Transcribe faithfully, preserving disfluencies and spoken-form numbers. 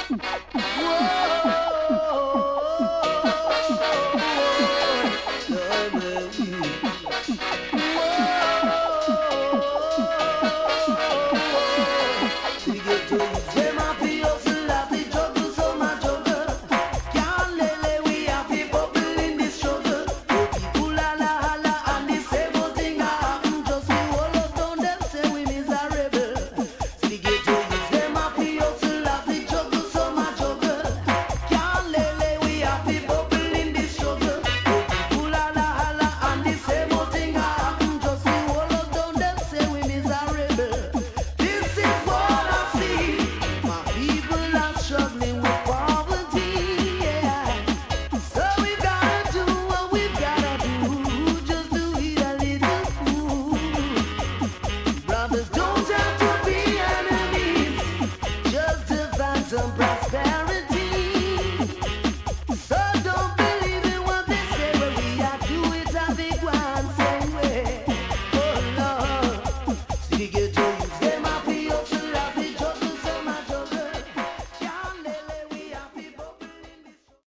So don't believe in what they say, but we are do it a big one.